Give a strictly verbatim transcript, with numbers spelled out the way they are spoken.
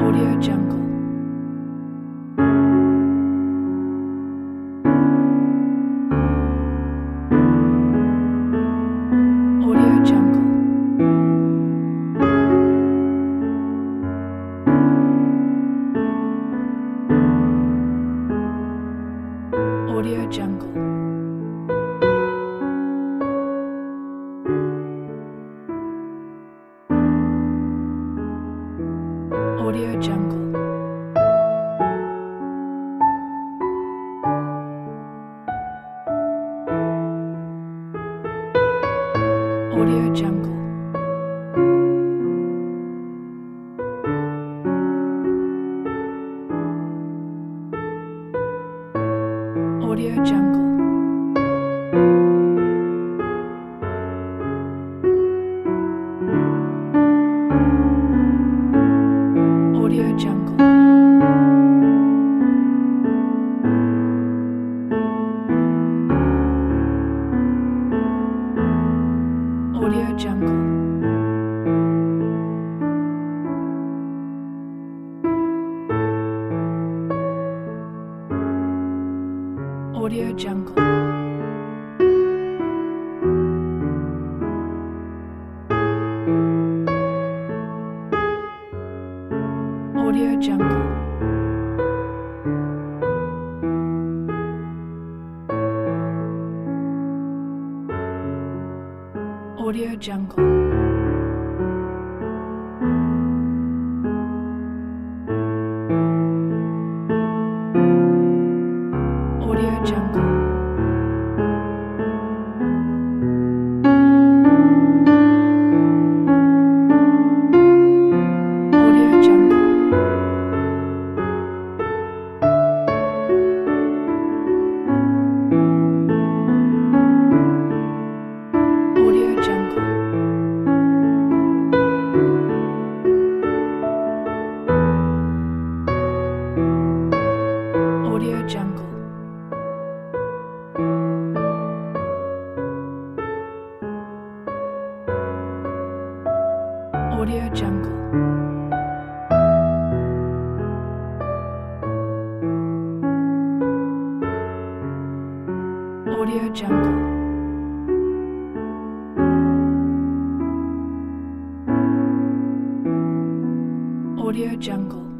Audio Jungle. Audio Jungle. Audio Jungle. Audio Jungle. Audio Jungle. Audio Jungle. Audio Jungle. Audio Jungle. Audio Jungle. Audio Jungle. Audio Jungle. Audio Jungle. Audio Jungle. Audio Jungle. Audio Jungle. Audio Jungle. Audio Jungle. Audio Jungle.